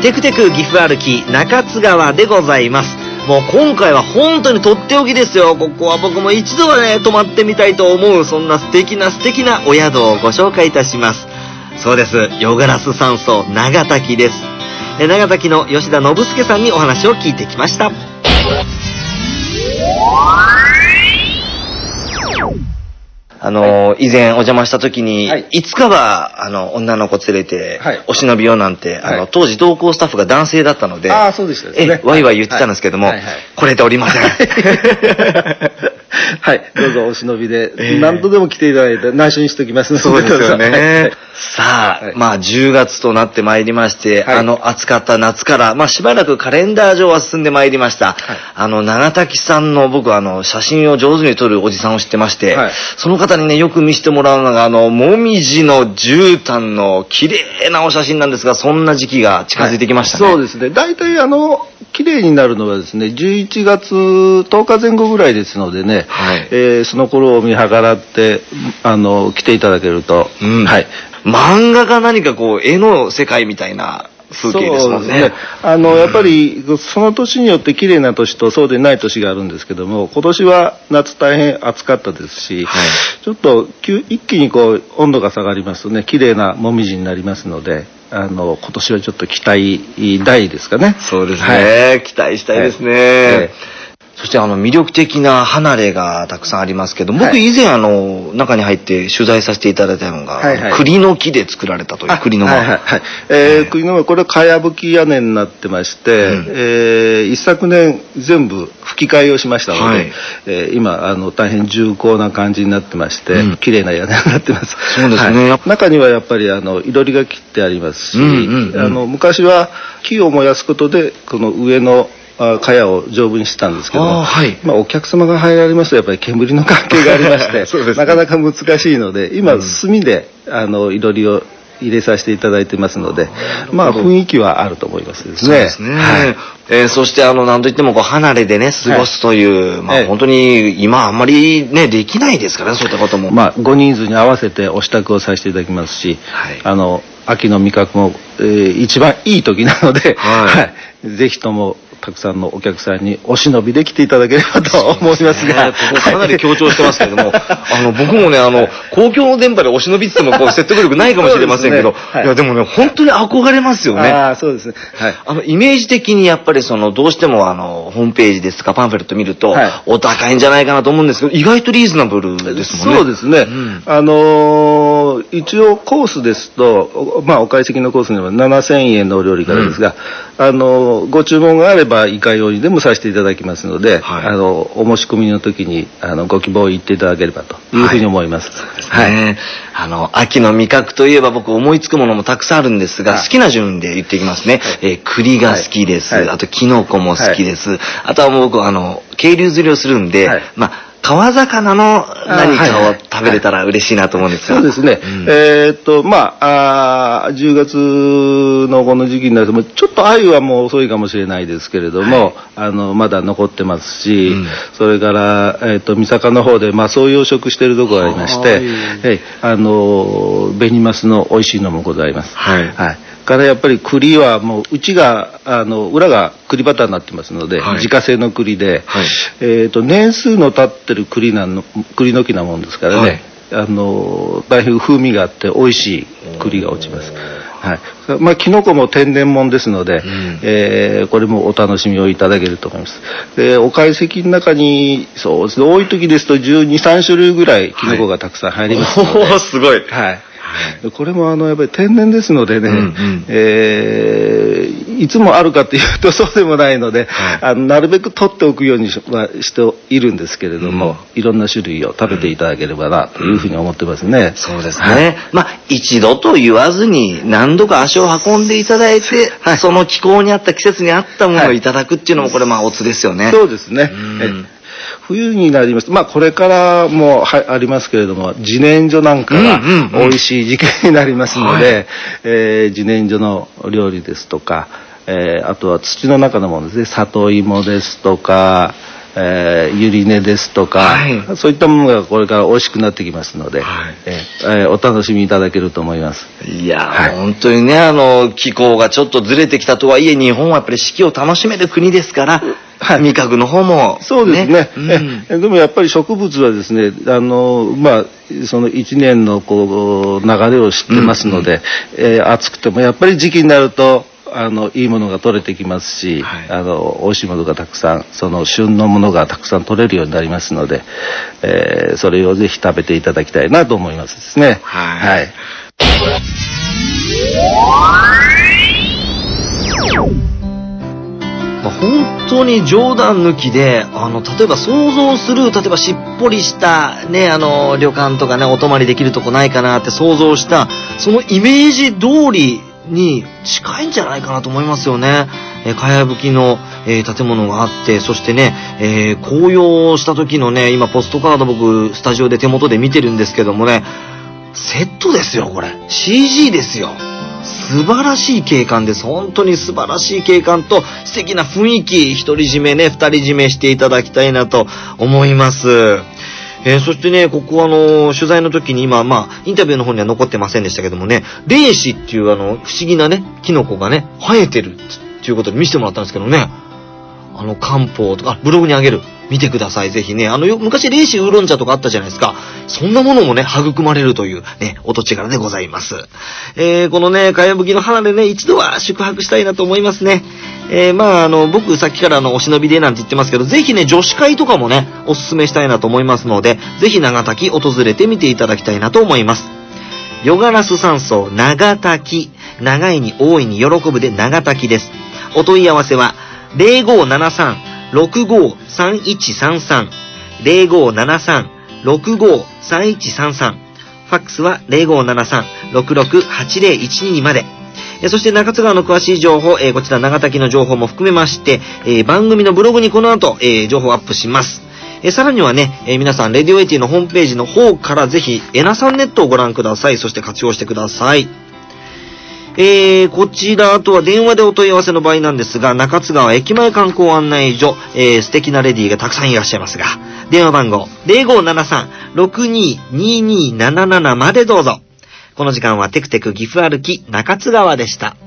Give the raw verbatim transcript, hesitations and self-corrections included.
テクテク岐阜歩き中津川でございます。もう今回は本当にとっておきですよ。ここは僕も一度はね泊まってみたいと思う、そんな素敵な素敵なお宿をご紹介いたします。そうです、夜ガラス山荘長滝です。長滝の吉田信介さんにお話を聞いてきました。あのー、以前お邪魔した時に、はい、いつかはあの女の子連れて、はい、お忍びよなんて、あの、はい、当時同行スタッフが男性だったので、 ああそうでしたですね、 えワイワイ言ってたんですけども、はいはいはい、来れておりません。 はい、どうぞお忍びで、えー、何度でも来ていただいて内緒にしておきますので。 そうですよね。さあ、はい、まあじゅうがつとなってまいりまして、はい、あの暑かった夏から、まあしばらくカレンダー上は進んでまいりました。はい、あの長滝さんの僕はあの写真を上手に撮るおじさんを知ってまして、はい、その方にねよく見せてもらうのがあのもみじの絨毯の綺麗なお写真なんですが、そんな時期が近づいてきましたね。 はい、そうですね。大体あの綺麗になるのはですねじゅういちがつとおかぜん後ぐらいですのでね、はい、えー、その頃を見計らってあの来ていただけると、 うん、はい、漫画が何かこう絵の世界みたいな風景ですもんね。そうですね。 あの、うん、やっぱりその年によって綺麗な年とそうでない年があるんですけども、今年は夏大変暑かったですし、はい、ちょっと一気にこう温度が下がりますとね綺麗なもみじになりますので、あの今年はちょっと期待大ですかね。 そうですね、はい、期待したいですね。はいはい、そしてあの魅力的な離れがたくさんありますけど、僕以前あの中に入って取材させていただいたのが、はいはい、栗の木で作られたという栗の間、はいはいはい、 えーえー、栗の間これはかやぶき屋根になってまして、うん、えー、一昨年全部吹き替えをしましたので、はい、えー、今あの大変重厚な感じになってまして、うん、綺麗な屋根になってます。 そうですね、はい、 中にはやっぱりあのいろりが切ってありますし、うんうんうん、あの昔は木を燃やすことでこの上の茅を丈夫にしてたんですけども、はい、まあ、お客様が入られますとやっぱり煙の関係がありまして、ね、なかなか難しいので今、うん、炭であのいろりを入れさせていただいてますので、まあ雰囲気はあると思いますですね。 そうですね。はい、えー、そしてあの何といってもこう離れでね過ごすという、はい、まあ、ええ、本当に今あんまりねできないですからね、そういったことも。 まあご人数に合わせてお支度をさせていただきますし、はい、あの秋の味覚も、えー、一番いい時なので、はいはい、ぜひともたくさんのお客さんにお忍びで来ていただければと思いますが、 ここかなり強調してますけれども、あの僕もねあの公共の電波でお忍びって言ってもこう説得力ないかもしれませんけど、ね、はい、いやでもね本当に憧れますよね。 ああそうですね。はい、 あのイメージ的にやっぱりそのどうしてもあのホームページですとかパンフレット見ると、はい、お高いんじゃないかなと思うんですけど、意外とリーズナブルですもんね。 そうですね。うん、あのー、一応コースですとまあお会席のコースにはななせんえんのお料理からですが、うん、あのー、ご注文があればいかようにでもさせていただきますので、はい、あのお申し込みの時にあのご希望を言っていただければというふうに思います。 はい、そうですね。はい、あの秋の味覚といえば僕思いつくものもたくさんあるんですが、はい、好きな順で言っていきますね。はい、えー、栗が好きです。はい、あとキノコも好きです。はい、あとはもう僕あの渓流釣りをするんで、はい、まあ川魚の何かを食べれたら嬉しいなと思うんですが、 はいはい、そうですね、うん、えー、っとまあ、あじゅうがつのこの時期になるとちょっと鮎はもう遅いかもしれないですけれども、はい、あのまだ残ってますし、うん、それから、えー、っと三坂の方でマスを養殖しているところがありまして、はい、あの紅マスの美味しいのもございます。はい、はい、からやっぱり栗はもううちがあの裏が栗バターになってますので、はい、自家製の栗で、はい、えー、と年数の経ってる栗なの栗の木なもんですからね、はい、あの大変風味があって美味しい栗が落ちます。はい、まあキノコも天然もんですので、うん、えー、これもお楽しみをいただけると思います。でお会席の中にそうですね、多い時ですとじゅうに、さんしゅるいぐらいキノコがたくさん入りますので、 はい、おーすごい。 はい、これもあのやっぱり天然ですのでね、うんうん、えー、いつもあるかっていうとそうでもないので、はい、あのなるべく取っておくようにし、はしているんですけれども、うん、いろんな種類を食べていただければなというふうに思ってますね。うんうん、 そうですね。はい、まあ一度と言わずに何度か足を運んでいただいて、はい、その気候に合った季節に合ったものをいただくっていうのもこれまあオツですよね。 そうですね。うん、冬になりますと、まあこれからもはありますけれども、自然薯なんかが美味しい時期になりますので、うんうんうん、えー、自然薯の料理ですとか、えー、あとは土の中のものですね、里芋ですとか、 えー、ゆり根ですとか、はい、そういったものがこれから美味しくなってきますので、はい、えー、お楽しみいただけると思います。 いや、はい、本当にね、あの気候がちょっとずれてきたとはいえ、日本はやっぱり四季を楽しめる国ですから、はい、味覚の方も、ね、 そうですね、うん、でもやっぱり植物はですね、あのまあその一年のこう流れを知ってますので、うんうん、えー、暑くてもやっぱり時期になるとあのいいものが取れてきますし、はい、あの美味しいものがたくさん、その旬のものがたくさん取れるようになりますので、えー、それをぜひ食べていただきたいなと思いますですね。はい、はい、 まあ、本当に冗談抜きで、あの例えば想像する、例えばしっぽりしたね、あの旅館とかね、お泊まりできるとこないかなって想像した、そのイメージ通りに近いんじゃないかなと思いますよね。えー、かやぶきの、えー、建物があって、そしてね、えー、紅葉した時のね、今ポストカード僕スタジオで手元で見てるんですけどもね、セットですよこれ。シージー ですよ。素晴らしい景観です。本当に素晴らしい景観と素敵な雰囲気、独り占めね、二人占めしていただきたいなと思います。えー、そしてね、ここあの取材の時に今、まあインタビューの方には残ってませんでしたけどもね、霊子っていうあの不思議なねキノコがね生えてるっていうことで見せてもらったんですけどね、あの漢方とかブログにあげる、見てくださいぜひね。あのよ昔霊子ウーロン茶とかあったじゃないですか。そんなものもね育まれるというねお土地柄でございます。えー、このねかやぶきの花でね一度は宿泊したいなと思いますね。えー、まああの僕さっきからあのお忍びでなんて言ってますけど、ぜひね女子会とかもねおすすめしたいなと思いますので、ぜひ長滝訪れてみていただきたいなと思います。ヨガラス山荘長滝、長いに大いに喜ぶで長滝です。お問い合わせはゼロごーななさん ろくごさんいちさんさん ゼロごーななさん ろくごさんいちさんさん、ファックスはゼロごーななさん ろくろくはちゼロいちにまで。そして中津川の詳しい情報、えー、こちら長滝の情報も含めまして、えー、番組のブログにこの後、えー、情報アップします。えー、さらにはね、えー、皆さんレディオエイティのホームページの方からぜひエナさんネットをご覧ください。そして活用してください。えー、こちら、あとは電話でお問い合わせの場合なんですが、中津川駅前観光案内所、えー、素敵なレディーがたくさんいらっしゃいますが、電話番号ゼロごーななさん ろくにーにーにーななななまでどうぞ。この時間はテクテク岐阜歩き中津川でした。